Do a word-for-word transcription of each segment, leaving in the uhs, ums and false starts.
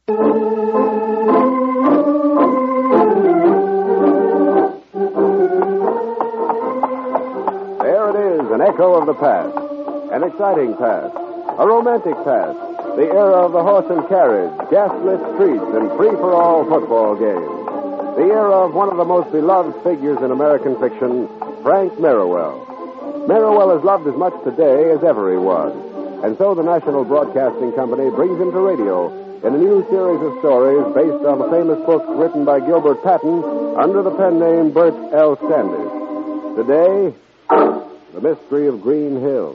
There it is, an echo of the past. An exciting past. A romantic past. The era of the horse and carriage, gas-lit streets, and free-for-all football games. The era of one of the most beloved figures in American fiction, Frank Merriwell. Merriwell is loved as much today as ever he was. And so the National Broadcasting Company brings him to radio in a new series of stories based on the famous book written by Gilbert Patton under the pen name Bert L. Standish. Today, The Mystery of Green Hill.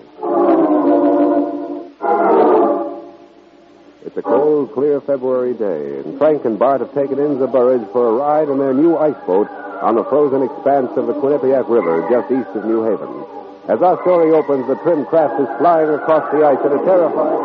It's a cold, clear February day, and Frank and Bart have taken Inza Burridge for a ride in their new ice boat on the frozen expanse of the Quinnipiac River just east of New Haven. As our story opens, the trim craft is flying across the ice at a terrifying...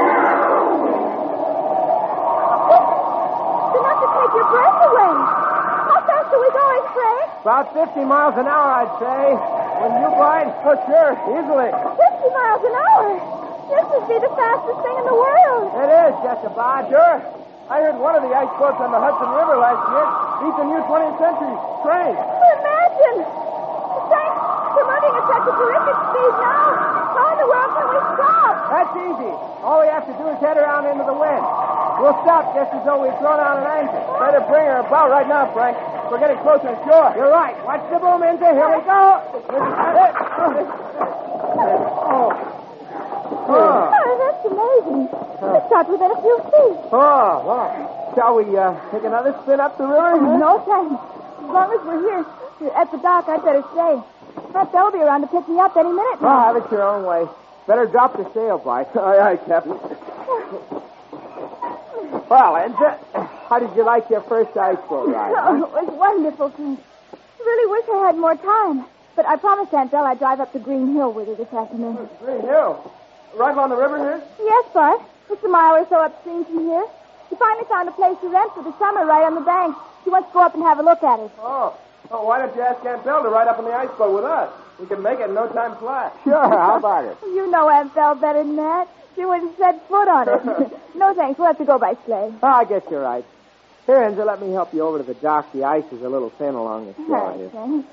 Enough to take your breath away. How fast are we going, Frank? About fifty miles an hour, I'd say. Wouldn't you, Bart? Oh, sure. Easily. fifty miles an hour? This would be the fastest thing in the world. It is, just about, sure. I heard one of the ice boats on the Hudson River last year beat the new twentieth century train. Imagine. Frank, we're moving at such a terrific speed now. How in the world can we stop? That's easy. All we have to do is head around into the wind. We'll stop just as though we've thrown out an anchor. Better bring her about right now, Frank. We're getting closer to shore. You're right. Watch the boom, Inza. Here we go. Oh. Oh, that's amazing. It stopped within a few feet. Oh, well. Shall we uh, take another spin up the river? Huh? No, thanks. As long as we're here at the dock, I'd better stay. Aunt Belle will be around to pick me up any minute Oh, now. have it your own way. Better drop the sail, Bart. Aye, aye, Captain. Well, Inza, how did you like your first ice boat ride? Oh, it was wonderful, Frank. I really wish I had more time. But I promised Aunt Belle I'd drive up to Green Hill with her this afternoon. Green Hill? Right on the river here? Yes, Bart. It's a mile or so upstream from here. She finally found a place to rent for the summer right on the bank. She wants to go up and have a look at it. Oh. Oh, why don't you ask Aunt Belle to ride up on the ice boat with us? We can make it in no time flat. Sure, how about it? You know Aunt Belle better than that. She wouldn't set foot on it. No, thanks. We'll have to go by sleigh. Oh, I guess you're right. Here, Inza, let me help you over to the dock. The ice is a little thin along the shore All here. right,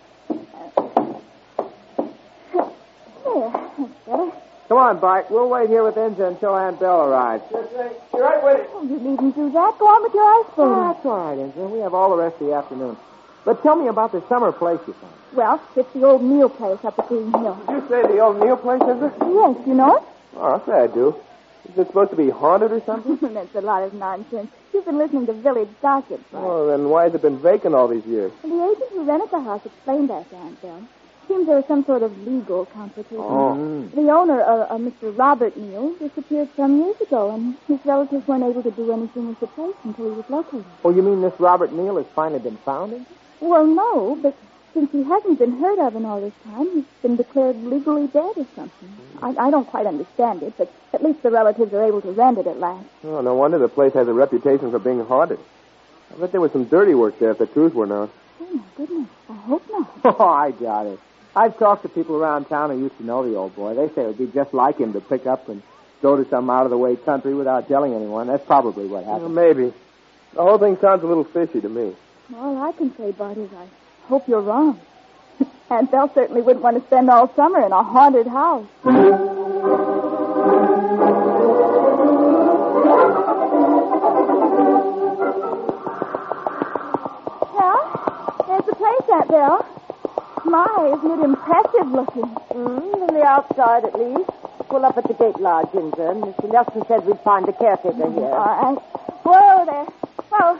There, that's better. Come on, Bart. We'll wait here with Inza until Aunt Belle arrives. Yes, sir. You're right with it. Oh, you needn't do that. Go on with your ice boat. Oh, that's all right, Inza. We have all the rest of the afternoon. But tell me about the summer place you found. Well, it's the old Neil place up at Green Hill. Did you say the old Neil place, Inza? Yes, you know it? Oh, I'll say I do. Is it supposed to be haunted or something? That's a lot of nonsense. You've been listening to village gossip, Bart. Oh, then why has it been vacant all these years? The agent who rented the house explained that to Aunt Belle. Seems there was some sort of legal complication. Oh. The owner, uh, uh, Mister Robert Neal, disappeared some years ago, and his relatives weren't able to do anything with the place until he was located. Oh, you mean this Robert Neal has finally been found? In? Well, no, but since he hasn't been heard of in all this time, he's been declared legally dead or something. I, I don't quite understand it, but at least the relatives are able to rent it at last. Oh, no wonder the place has a reputation for being haunted. I bet there was some dirty work there if the truth were known. Oh, my goodness. I hope not. Oh, I doubt it. I've talked to people around town who used to know the old boy. They say it would be just like him to pick up and go to some out-of-the-way country without telling anyone. That's probably what happened. Well, maybe. The whole thing sounds a little fishy to me. All I can say, Bart, is I hope you're wrong. Aunt Belle certainly wouldn't want to spend all summer in a haunted house. Well, there's the place, Aunt Belle. My, isn't it impressive looking? Mm, on the outside, at least. Pull up at the gate lodge, Inza. Mister Nelson said we'd find a caretaker here. All right. Whoa there. Oh.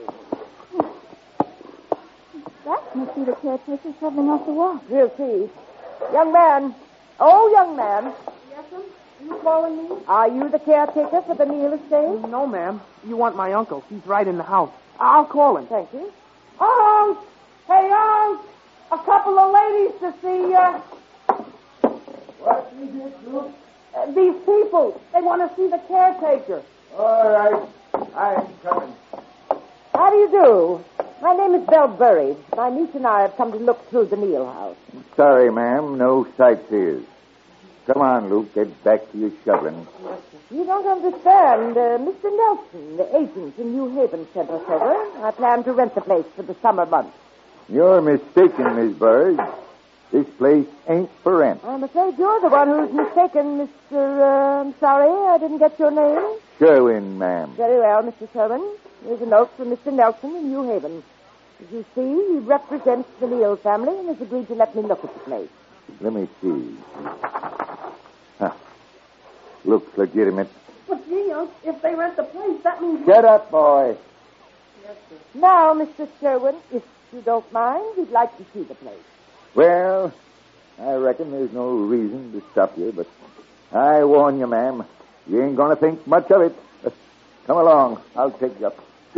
That must be the caretaker shoveling off the wall. We'll see. Young man. Oh, young man. Yes, sir? Are you calling me? Are you the caretaker for the Neal estate? No, ma'am. You want my uncle. He's right in the house. I'll call him. Thank you. Unc! Hey, Unc! A couple of ladies to see you. What is it, Luke? Uh, these people. They want to see the caretaker. All right. I'm coming. How do you do? My name is Belle Burridge. My niece and I have come to look through the Neal house. Sorry, ma'am. No sightseers. Come on, Luke. Get back to your shoveling. You don't understand. Uh, Mister Nelson, the agent in New Haven, sent us over. I plan to rent the place for the summer months. You're mistaken, Miss Burge. This place ain't for rent. I'm afraid you're the one who's mistaken, Mister Uh, I'm sorry, I didn't get your name. Sherwin, ma'am. Very well, Mister Sherwin. Here's a note from Mister Nelson in New Haven. As you see, he represents the Neal family and has agreed to let me look at the place. Let me see. Huh. Looks legitimate. But, gee, if they rent the place, that means... Shut up, boy. Yes, sir. Now, Mister Sherwin, if you don't mind, we'd like to see the place. Well, I reckon there's no reason to stop you, but I warn you, ma'am, you ain't going to think much of it. Come along. I'll take you up.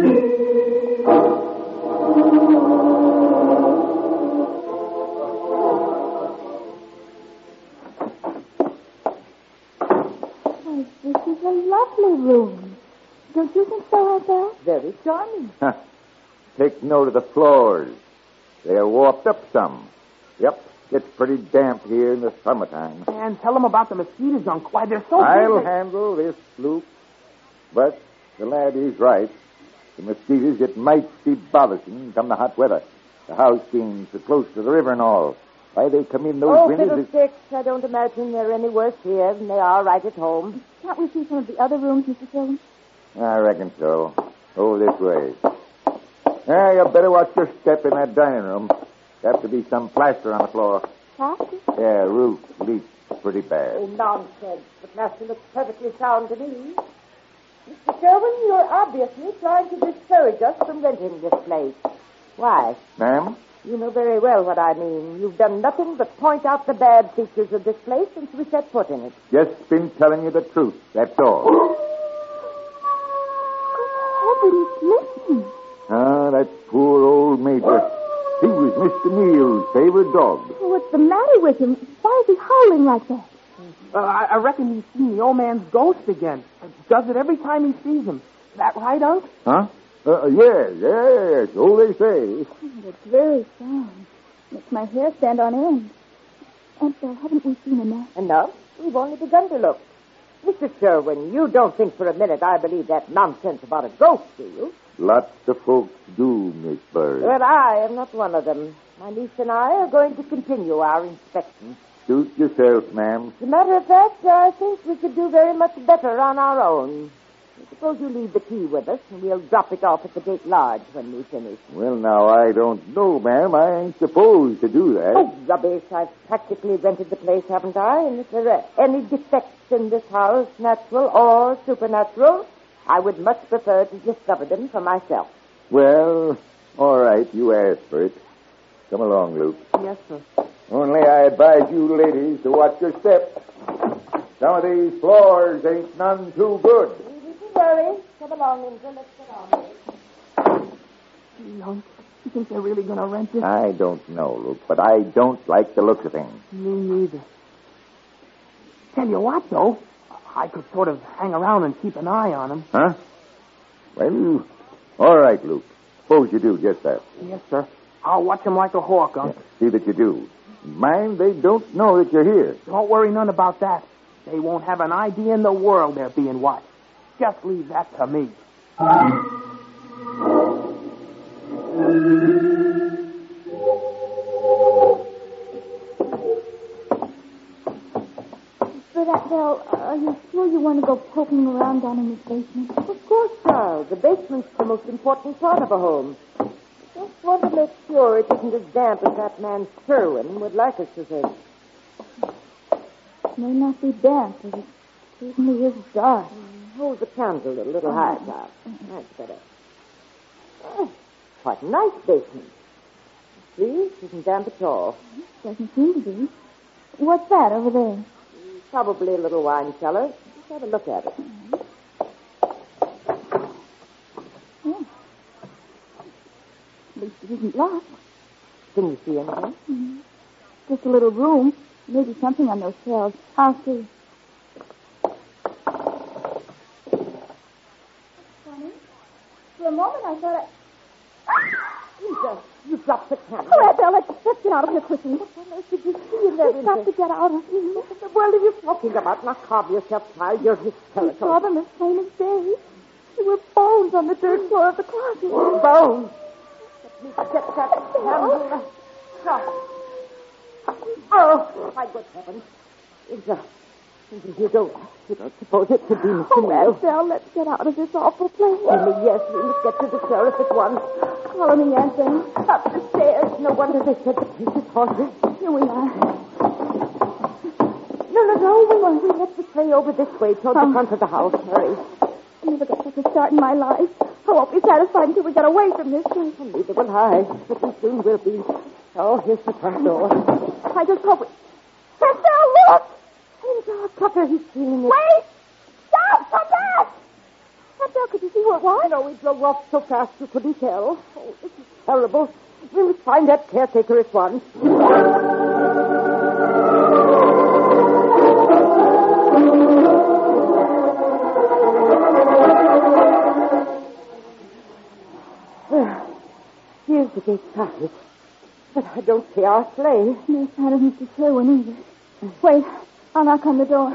Oh, this is a lovely room. Don't you think so, Arthur? Very charming. Huh. Take note of the floors. They're warped up some. Yep, it's pretty damp here in the summertime. And tell them about the mosquitoes, Uncle. Why, they're so I'll big. handle this, Luke. But the lad is right. The mosquitoes, it might be bothersome come the hot weather. The house being so close to the river and all. Why they come in those Oh, windows... fiddlesticks. I don't imagine they're any worse here than they are right at home. Can't we see some of the other rooms, Mister Sherwin? I reckon so. Over this way. Ah, you better watch your step in that dining room. There have to be some plaster on the floor. Plaster? Yeah, roof leaks pretty bad. Oh, nonsense. The plaster looks perfectly sound to me. Mister Sherwin, you're obviously trying to discourage us from renting this place. Why? Ma'am? You know very well what I mean. You've done nothing but point out the bad features of this place since we set foot in it. Just been telling you the truth, that's all. Heavens, listen. Ah, that poor old Major. He was Mister Neal's favorite dog. What's the matter with him? Why is he howling like that? Uh, I, I reckon he's seen the old man's ghost again. Does it every time he sees him. Is that right, Unc? Huh? Uh, yes, yes, so they say. Oh, it's very sound. Makes my hair stand on end. And uh, haven't we seen enough? Enough? We've only begun to look. Mister Sherwin, you don't think for a minute I believe that nonsense about a ghost, do you? Lots of folks do, Miss Bird. Well, I am not one of them. My niece and I are going to continue our inspection. Suit yourself, ma'am. As a matter of fact, I think we could do very much better on our own. Suppose you leave the key with us, and we'll drop it off at the gate lodge when we finish. Well, now, I don't know, ma'am. I ain't supposed to do that. Oh, rubbish. I've practically rented the place, haven't I? And if there are any defects in this house, natural or supernatural, I would much prefer to discover them for myself. Well, all right, you asked for it. Come along, Luke. Yes, sir. Only I advise you ladies to watch your step. Some of these floors ain't none too good. Don't worry. Come along, Inga. Let's get on. Gee, Unc, you think they're really going to rent it? I don't know, Luke, but I don't like the look of things. Me neither. Tell you what, though. I could sort of hang around and keep an eye on them. Huh? Well, all right, Luke. Suppose you do just that. Yes, sir. I'll watch them like a hawk, Unc. Yeah, see that you do. Mind, they don't know that you're here. Don't worry none about that. They won't have an idea in the world they're being watched. Just leave that to me. But, uh, well, are you sure you want to go poking around down in this basement? Of course, Charles. The basement's the most important part of a home. Just want to make sure it isn't as damp as that man Sherwin would like us to think. It may not be damp, but it certainly is dark. Hold the candle a little higher, Charles. That's better. Oh, quite a nice basement. See, it isn't damp at all. Doesn't seem to be. What's that over there? Probably a little wine cellar. Just have a look at it. Oh. At least it isn't locked. Can you see anything? Mm-hmm. Just a little room. Maybe something on those shelves. I'll see. Funny. For a moment I thought I... Ah! Jesus! You dropped the camera. Oh, Aunt Belle, let's, let's get out of here quickly. What on earth did you see in there? We've got to get out of here. What in the world are you talking about? Now, calm yourself, child. You're We hysterical. saw them as plain as day. There were bones on the dirt floor of the closet. Bones. Let me get that candle. No. Oh, my good heavens. Inza, Inza, you don't, you don't suppose it could be Mister Oh, Neal? Aunt Belle, let's get out of this awful place. Only yes, we must get to the sheriff at once. Follow me, Aunt Belle. Up the stairs. No wonder they said the place is haunted. Here we are. No, no, no. We, we let the tray over this way toward Um. the front of the house. Hurry. I never got such a start in my life. I won't be satisfied until we get away from this place. Neither will I. But we soon will be. Oh, here's the front door. I just hope we... Aunt Belle, look! Inza, Tucker, he's feeling it. Wait! Stop! Come back! Aunt Belle, could you see who it was? No, we drove off so fast you couldn't tell. Oh, this is terrible. We must find that caretaker at once. Well, here's the gate cottage. But I don't see our sleigh. No sign of Mister Sherwin either. Wait, I'll knock on the door.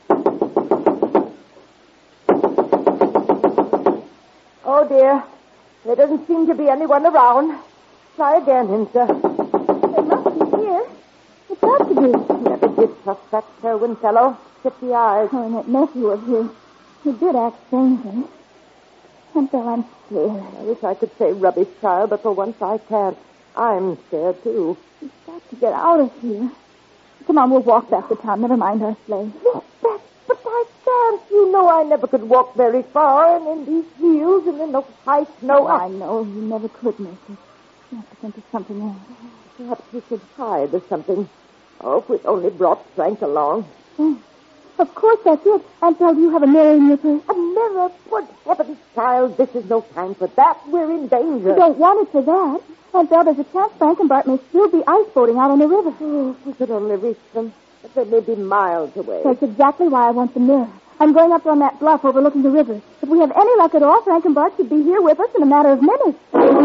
Oh, dear. There doesn't seem to be anyone around. Try again, Inza. They must be here. It's got to be. Never did trust that Sherwin fellow. Fifty eyes. Oh, and that nephew of his. He did act strangely. Aunt Belle, I'm scared. I wish I could say rubbish, child, but for once I can't. I'm scared, too. We've got to get out of here. Come on, we'll walk back to town. Never mind our sleigh. Yes, but, but I can't. You know I never could walk very far, and in these heels and in those high snow. Oh, I know. You never could make it. You have to think of something else. Perhaps we should hide or something. Oh, if we'd only brought Frank along. Oh, of course, that's it. Aunt Belle, do you have a mirror in your purse? A mirror? Good heavens, child, this is no time for that. We're in danger. You don't want it for that. Aunt Belle, there's a chance Frank and Bart may still be ice boating out on the river. Oh, if we could only reach them. But they may be miles away. That's exactly why I want the mirror. I'm going up on that bluff overlooking the river. If we have any luck at all, Frank and Bart should be here with us in a matter of minutes.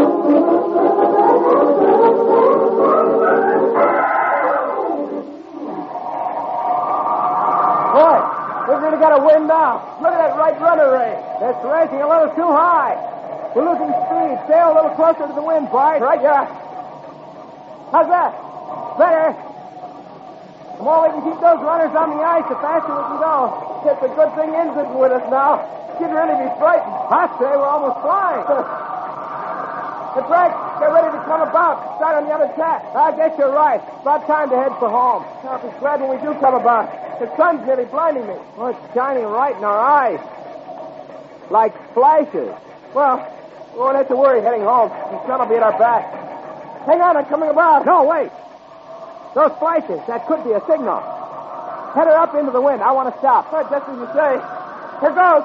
Boy, we've really got a wind now. Look at that right rudder ray. It's racing a little too high. We're losing speed. Sail a little closer to the wind, Bart. Right, yeah. How's that? Better. The more we can keep those runners on the ice, the faster we can go. It's a good thing Inza's with us now. She'd really be frightened. I say we're almost flying. Hey, Frank, get ready to come about. Start on the other tack. I guess you're right. About time to head for home. I'll be glad when we do come about. The sun's nearly blinding me. Oh, it's shining right in our eyes. Like flashes. Well, we won't have to worry heading home. The sun will be at our back. Hang on, I'm coming about. No, wait. Those flashes, that could be a signal. Head her up into the wind. I want to stop. Oh, just as you say. Here goes.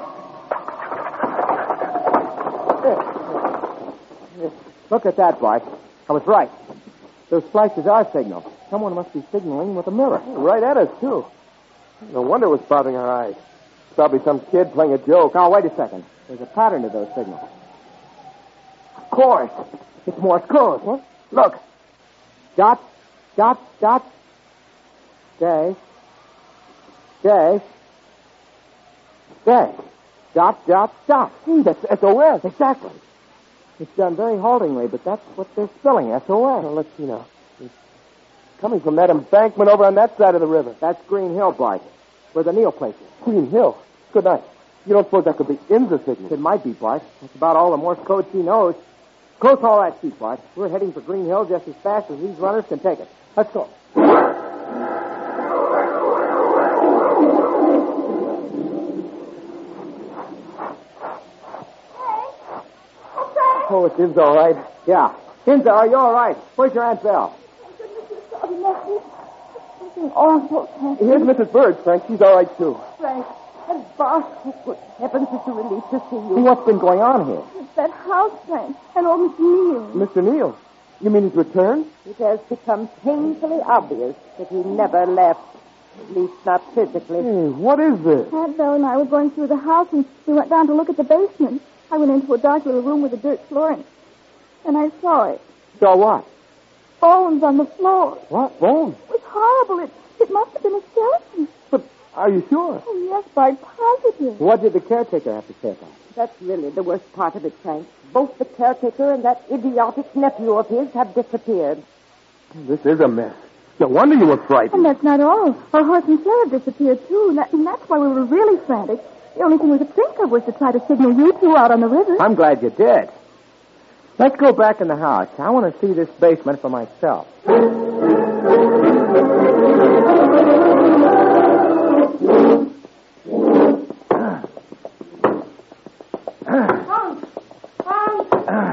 Look at that, Bart. I was right. Those flashes are signals. Someone must be signaling with a mirror. Right at us, too. No wonder it was bothering our eyes. Probably some kid playing a joke. Now, wait a second. There's a pattern to those signals. Of course. It's Morse code. What? Look. Dot, dot, dot. Day. Day. Day. Dot, dot, dot. Hey, that's S O S. Exactly. It's done very haltingly, but that's what they're spelling, S O S. Well, let's see now. It's coming from that embankment over on that side of the river. That's Green Hill, Bart, where the Neal place is. Green Hill? Good night. You don't suppose that could be Inza's signal? It might be, Bart. That's about all the Morse code she knows. Close all that sheet, Bart. We're heading for Green Hill just as fast as these runners can take it. Let's go. Oh, it's Inza, all right. Yeah. Inza, are you all right? Where's your Aunt Belle? Something awful happened. Here's Missus Bird, Frank. She's all right, too. Frank and Bart, good heavens, it's a relief to see you. What's been going on here? It's that house, Frank, and old Mister Neal. Mister Neal? You mean he's returned? It has become painfully obvious that he never left, at least not physically. Hey, what is this? Aunt Belle and I were going through the house, and we went down to look at the basement. I went into a dark little room with a dirt floor, and, and I saw it. Saw what? Bones on the floor. What? Bones? It was horrible. It, it must have been a skeleton. But are you sure? Oh, yes, Bart, positive. What did the caretaker have to say about it? That's really the worst part of it, Frank. Both the caretaker and that idiotic nephew of his have disappeared. This is a mess. No wonder you were frightened. And that's not all. Our horse and sheriff disappeared, too, and, that, and that's why we were really frantic. The only thing we could think of was to try to signal you two out on the river. I'm glad you did. Let's go back in the house. I want to see this basement for myself. Punk! Punk!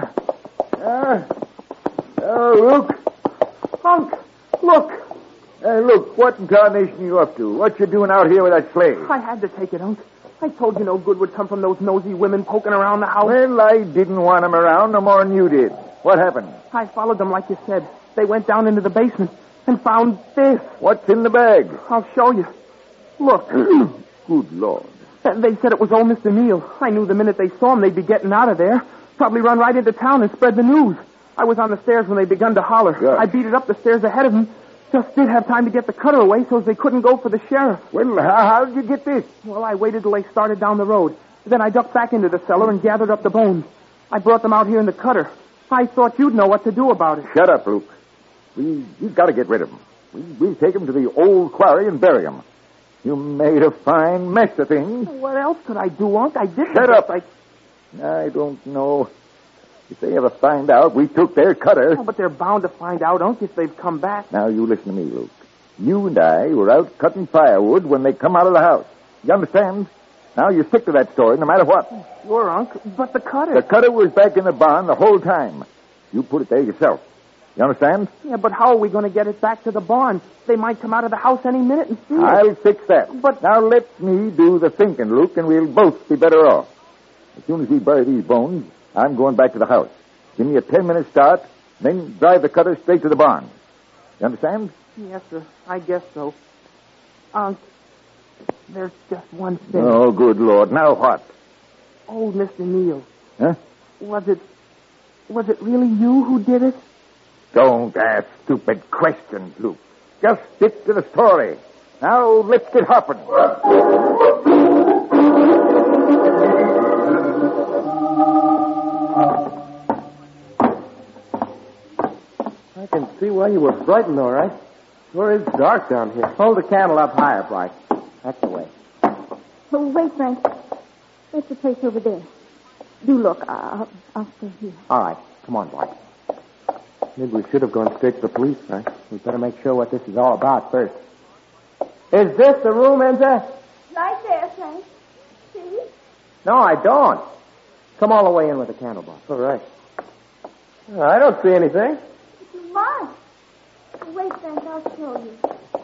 Uh, oh, Luke. Punk, look. Hey, look, what in tarnation are you up to? What you doing out here with that sleigh? I had to take it, Unc. I told you no good would come from those nosy women poking around the house. Well, I didn't want them around no more than you did. What happened? I followed them like you said. They went down into the basement and found this. What's in the bag? I'll show you. Look. Good Lord. They said it was old Mister Neal. I knew the minute they saw him, they'd be getting out of there. Probably run right into town and spread the news. I was on the stairs when they begun to holler. Good. I beat it up the stairs ahead of them. Just did have time to get the cutter away so they couldn't go for the sheriff. Well, how, how did you get this? Well, I waited till they started down the road. Then I ducked back into the cellar and gathered up the bones. I brought them out here in the cutter. I thought you'd know what to do about it. Shut up, Luke. We, we've got to get rid of them. We, we'll take them to the old quarry and bury them. You made a fine mess of things. What else could I do, Unc? I did. Shut up. I... I don't know. If they ever find out we took their cutter... Oh, but they're bound to find out, Unc, if they've come back. Now, you listen to me, Luke. You and I were out cutting firewood when they come out of the house. You understand? Now, you stick to that story no matter what. Sure, Unc, but the cutter... The cutter was back in the barn the whole time. You put it there yourself. You understand? Yeah, but how are we going to get it back to the barn? They might come out of the house any minute and see it. I'll fix that. But... Now, let me do the thinking, Luke, and we'll both be better off. As soon as we bury these bones, I'm going back to the house. Give me a ten-minute start, then drive the cutter straight to the barn. You understand? Yes, sir. I guess so. Unc, there's just one thing. Oh, good Lord. Now what? Old Mister Neal. Huh? Was it... Was it really you who did it? Don't ask stupid questions, Luke. Just stick to the story. Now, let's get hopping. I can see why you were frightened, all right. Sure is dark down here. Hold the candle up higher, Bart. That's the way. Oh, wait, Frank. That's the place over there. Do look. I'll, I'll stay here. All right. Come on, Bart. Maybe we should have gone straight to the police, Frank. We better make sure what this is all about first. Is this the room, Enza? Right there, Frank. See? No, I don't. Come all the way in with the candle, Bart. All right. I don't see anything. You must. Wait, Frank, I'll show you.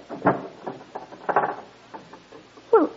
Well,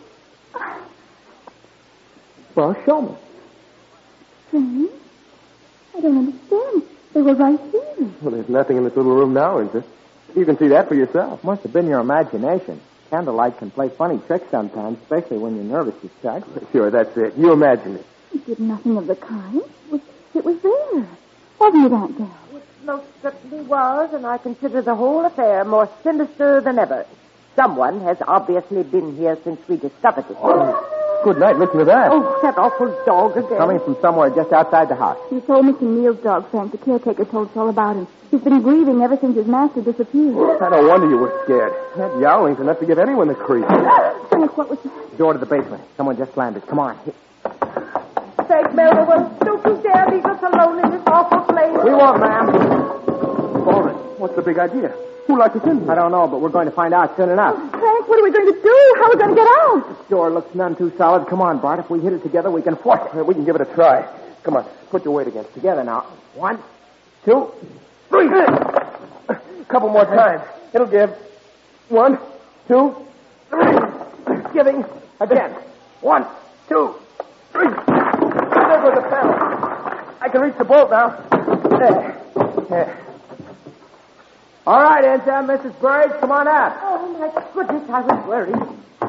Well, show me. Frank, I don't understand. They were right here. Well, there's nothing in this little room now, is there? You can see that for yourself. Must have been your imagination. Candlelight can play funny tricks sometimes, especially when you're nervous, you start. Sure, that's it. You imagine it. You did nothing of the kind. It was, it was there. Wasn't it, Aunt Dell? It most certainly was, and I consider the whole affair more sinister than ever. Someone has obviously been here since we discovered it. Good night. Listen to that. Oh, that awful dog again. Coming from somewhere just outside the house. You told Mister Neal's dog, Frank. The caretaker told us all about him. He's been grieving ever since his master disappeared. I don't wonder you were scared. That yowling's enough to give anyone the creep. Frank, what was that? Door to the basement. Someone just landed. Come on. Frank Melville, don't you dare leave us alone in this awful place. We won't, ma'am. Baldwin, what's the big idea? Who locked us in? I don't know, but we're going to find out soon enough. Frank, what are we going to do? How are we going to get out? This door looks none too solid. Come on, Bart. If we hit it together, we can force it. We can give it a try. Come on. Put your weight against it. Together now. One, two, three. A couple more times. It'll give. One, two, three. Giving again. One, two, three. There goes the panel. I can reach the bolt now. There. There. All right, Enza, Missus Burge, come on out. Oh, my goodness, I was worried.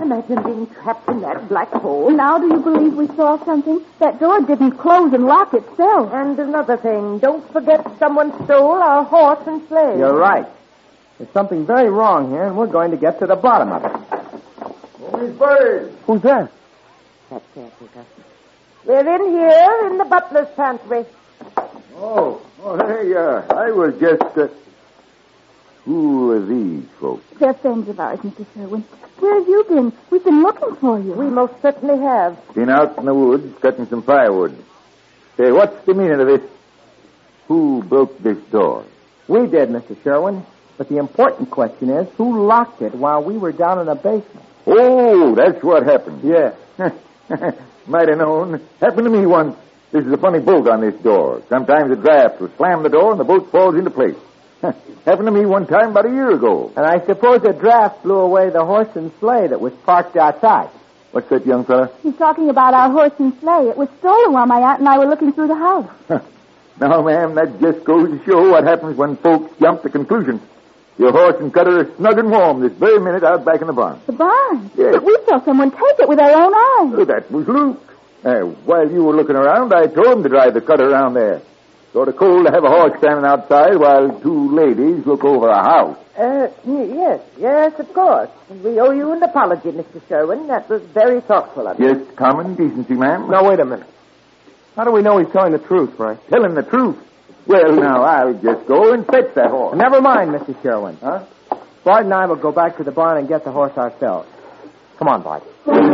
Imagine being trapped in that black hole. Now do you believe we saw something? That door didn't close and lock itself. And another thing, don't forget someone stole our horse and sleigh. You're right. There's something very wrong here, and we're going to get to the bottom of it. Who's bird? Who's that? That caretaker. We're in here in the butler's pantry. Oh, oh, there you are. I was just... Uh... Who are these folks? They're friends of ours, Mister Sherwin. Where have you been? We've been looking for you. We most certainly have. Been out in the woods cutting some firewood. Say, what's the meaning of this? Who broke this door? We did, Mister Sherwin. But the important question is, who locked it while we were down in the basement? Oh, that's what happened. Yes. Might have known. Happened to me once. This is a funny bolt on this door. Sometimes a draft will slam the door and the bolt falls into place. Happened to me one time about a year ago. And I suppose a draft blew away the horse and sleigh that was parked outside. What's that, young fella? He's talking about our horse and sleigh. It was stolen while my aunt and I were looking through the house. Now, ma'am, that just goes to show what happens when folks jump to conclusions. Your horse and cutter are snug and warm this very minute out back in the barn. The barn? Yes. But we saw someone take it with our own eyes. Oh, that was Luke. Uh, while you were looking around, I told him to drive the cutter around there. Sort of cold to have a horse standing outside while two ladies look over a house. Uh, yes, yes, of course. And we owe you an apology, Mister Sherwin. That was very thoughtful of you. Just common decency, ma'am. Now, wait a minute. How do we know he's telling the truth, Frank? Telling the truth. Well, now, I'll just go and fetch that horse. Never mind, Mister Sherwin. Huh? Bart and I will go back to the barn and get the horse ourselves. Come on, Bart.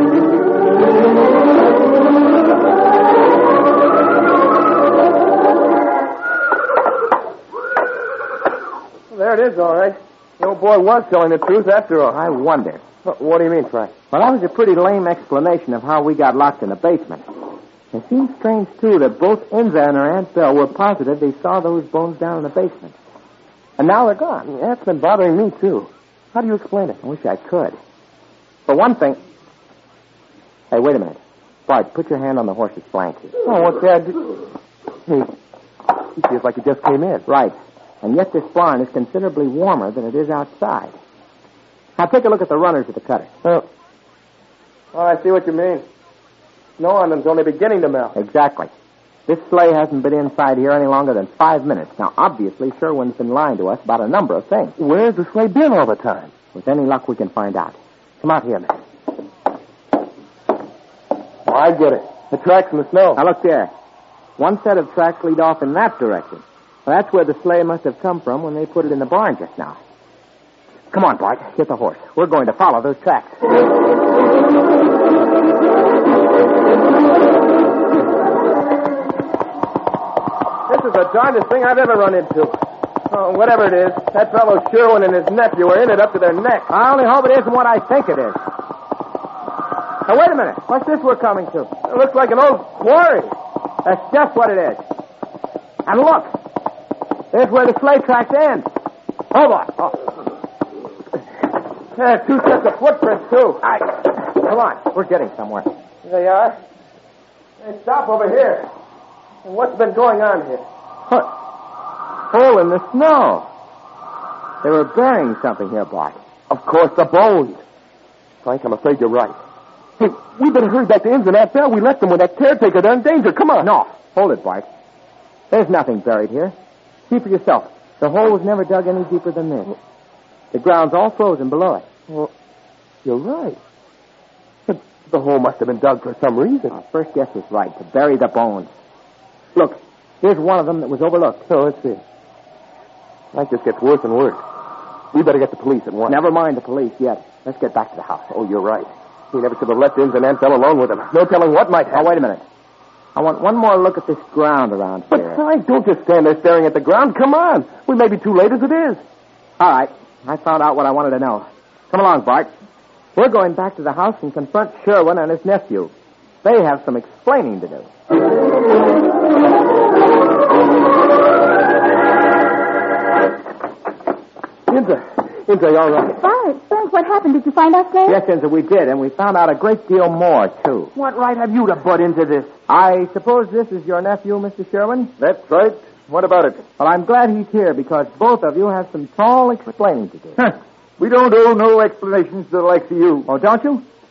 There it is, all right. The old boy was telling the truth after all. I wonder. What do you mean, Frank? Well, that was a pretty lame explanation of how we got locked in the basement. It seems strange, too, that both Inza and her Aunt Belle were positive they saw those bones down in the basement. And now they're gone. That's been bothering me, too. How do you explain it? I wish I could. For one thing... Hey, wait a minute. Bart, put your hand on the horse's flank. Oh, what's that? Hey, he feels like he just came in. Right. And yet this barn is considerably warmer than it is outside. Now, take a look at the runners of the cutter. Oh, oh I see what you mean. Snow on them's only beginning to melt. Exactly. This sleigh hasn't been inside here any longer than five minutes. Now, obviously, Sherwin's been lying to us about a number of things. Where's the sleigh been all the time? With any luck, we can find out. Come out here, man. Oh, I get it. The tracks in the snow. Now, look there. One set of tracks lead off in that direction. Well, that's where the sleigh must have come from when they put it in the barn just now. Come on, Bart. Get the horse. We're going to follow those tracks. This is the darndest thing I've ever run into. Oh, whatever it is, that fellow Sherwin and his nephew are in it up to their necks. I only hope it isn't what I think it is. Now, wait a minute. What's this we're coming to? It looks like an old quarry. That's just what it is. And look. There's where the sleigh tracks end. Hold on. Oh. There's two sets of footprints, too. I... Come on. We're getting somewhere. Here they are. Hey, stop over here. And what's been going on here? What? Hole in the snow. They were burying something here, Bart. Of course, the bones. Frank, I'm afraid you're right. Hey, we better hurry back to Inns and Aunt Belle. We left them with that caretaker. They're in danger. Come on. No. Hold it, Bart. There's nothing buried here. See for yourself. The hole was never dug any deeper than this. The ground's all frozen below it. Well, you're right. But the hole must have been dug for some reason. Our first guess was right, to bury the bones. Look, here's one of them that was overlooked. Oh, let's see. Like this gets worse and worse. We better get the police at once. Never mind the police yet. Let's get back to the house. Oh, you're right. We never should have left Inns and Aunt Belle alone with them. No telling what might happen. Oh, wait a minute. I want one more look at this ground around here. But, Frank, don't just stand there staring at the ground. Come on. We may be too late as it is. All right. I found out what I wanted to know. Come along, Bart. We're going back to the house and confront Sherwin and his nephew. They have some explaining to do. Inza. Inza, you all right? Bart, Frank, what happened? Did you find us there? Yes, Inza, we did, and we found out a great deal more, too. What right have you to butt into this? I suppose this is your nephew, Mister Sherwin? That's right. What about it? Well, I'm glad he's here because both of you have some tall explaining to do. Huh. We don't owe no explanations to the likes of you. Oh, don't you?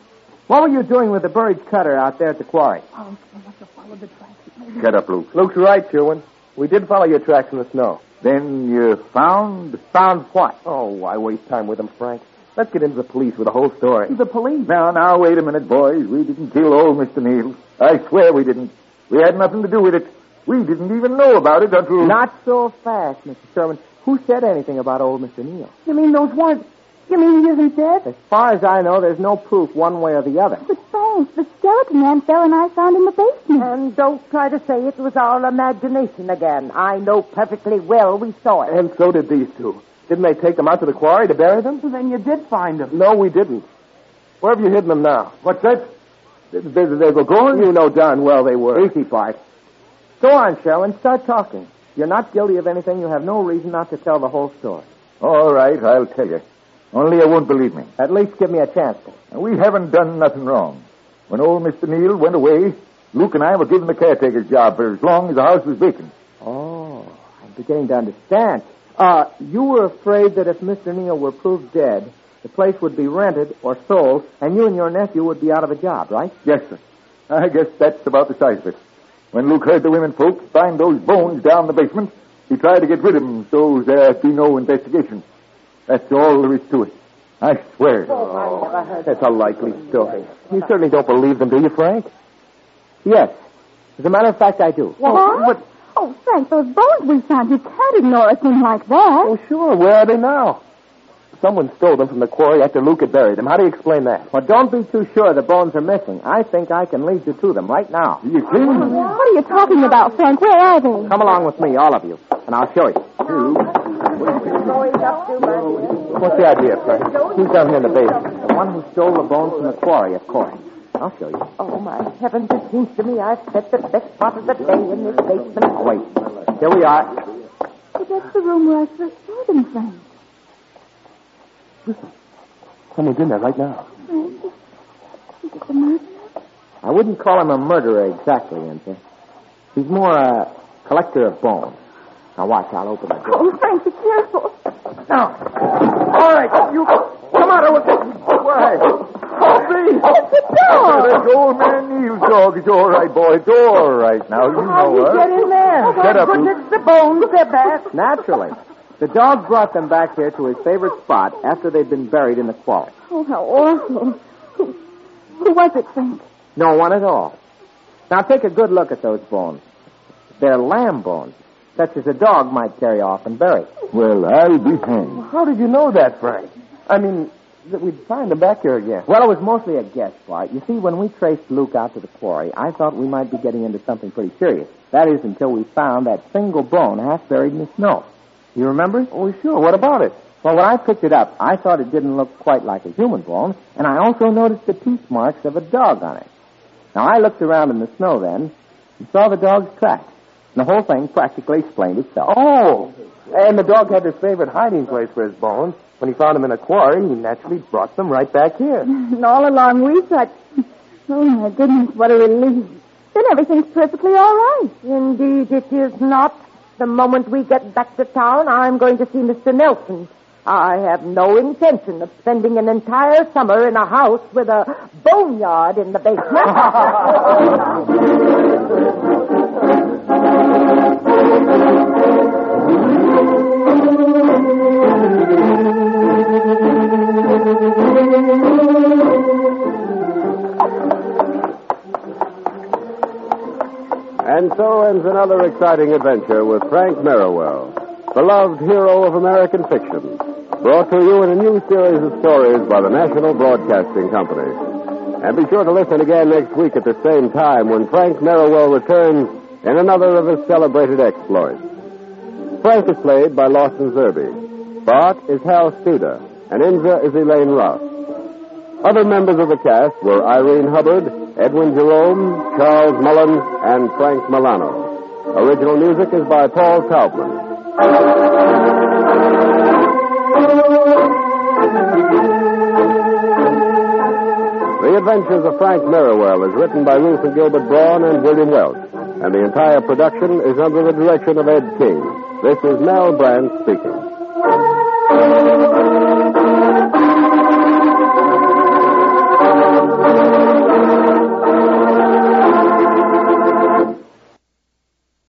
What were you doing with the Burridge cutter out there at the quarry? Oh, I must have followed the tracks. Get up, Luke. Luke's right, Sherwin. We did follow your tracks in the snow. Then you found... Found what? Oh, why waste time with them, Frank? Let's get into the police with the whole story. The police? Now, now, wait a minute, boys. We didn't kill old Mister Neal. I swear we didn't. We had nothing to do with it. We didn't even know about it until... Not so fast, Mister Sherman. Who said anything about old Mister Neal? You mean those warrants? You mean he isn't dead? As far as I know, there's no proof one way or the other. But Frank, the skeleton Aunt Belle and I found in the basement. And don't try to say it was our imagination again. I know perfectly well we saw it. And so did these two. Didn't they take them out to the quarry to bury them? Well, then you did find them. No, we didn't. Where have you hidden them now? What's that? They, they, they were going? You know darn well they were. Easy, Bart. Go on, Sherwin. Start talking. You're not guilty of anything. You have no reason not to tell the whole story. All right, I'll tell you. Only you won't believe me. At least give me a chance to. We haven't done nothing wrong. When old Mister Neal went away, Luke and I were given the caretaker's job for as long as the house was vacant. Oh, I'm beginning to understand. Uh, you were afraid that if Mister Neal were proved dead, the place would be rented or sold, and you and your nephew would be out of a job, right? Yes, sir. I guess that's about the size of it. When Luke heard the women folks find those bones down the basement, he tried to get rid of them so there'd be no investigation. That's all there is to it. I swear. Oh, I never heard That's a likely story. You certainly don't believe them, do you, Frank? Yes. As a matter of fact, I do. What? But... Oh, Frank, those bones we found, you can't ignore a thing like that. Oh, sure. Where are they now? Someone stole them from the quarry after Luke had buried them. How do you explain that? Well, don't be too sure the bones are missing. I think I can lead you to them right now. You see? What are you talking about, Frank? Where are they? Come along with me, all of you, and I'll show you. What's the idea, Frank? Who's down here in the basement? The one who stole the bones from the quarry, of course. I'll show you. Oh, my heavens, it seems to me I've spent the best part of the day in this basement. Oh, wait. Here we are. But that's the room where I first saw them, Frank. Listen. Someone's in there right now. Frank, is it the murderer? I wouldn't call him a murderer exactly, Inter. He's more a collector of bones. Now, watch. I'll open the door. Oh, Frank, be careful. Now. All right. You come out of it. Why? Oh, please. It's the dog. That's old man Neal's dog. It's all right, boy. It's all right now. You How know did her. you get in there? Oh, Shut up, But Luke. it's the bones, they're back. Naturally. The dog brought them back here to his favorite spot after they'd been buried in the quarry. Oh, how awful. Who, who was it, Frank? No one at all. Now, take a good look at those bones. They're lamb bones, such as a dog might carry off and bury. Well, I'll be hanged. How did you know that, Frank? I mean, that we'd find them back here again. Well, it was mostly a guess, Bart. You see, when we traced Luke out to the quarry, I thought we might be getting into something pretty serious. That is, until we found that single bone half buried in the snow. You remember? Oh, sure. What about it? Well, when I picked it up, I thought it didn't look quite like a human bone, and I also noticed the teeth marks of a dog on it. Now, I looked around in the snow then and saw the dog's tracks. And the whole thing practically explained itself. Oh! And the dog had his favorite hiding place for his bones. When he found them in a quarry, he naturally brought them right back here. And all along we thought, oh, my goodness, what a relief. Then everything's perfectly all right. Indeed, it is not. The moment we get back to town, I'm going to see Mister Nelson. I have no intention of spending an entire summer in a house with a boneyard in the basement. And so ends another exciting adventure with Frank Merriwell, beloved hero of American fiction, brought to you in a new series of stories by the National Broadcasting Company. And be sure to listen again next week at the same time when Frank Merriwell returns in another of his celebrated exploits. Frank is played by Lawson Zerbe. Bart is Hal Studer, and Inza is Elaine Ross. Other members of the cast were Irene Hubbard, Edwin Jerome, Charles Mullen, and Frank Milano. Original music is by Paul Taubman. The Adventures of Frank Merriwell is written by Ruth and Gilbert Braun and William Welch, and the entire production is under the direction of Ed King. This is Mel Brandt speaking.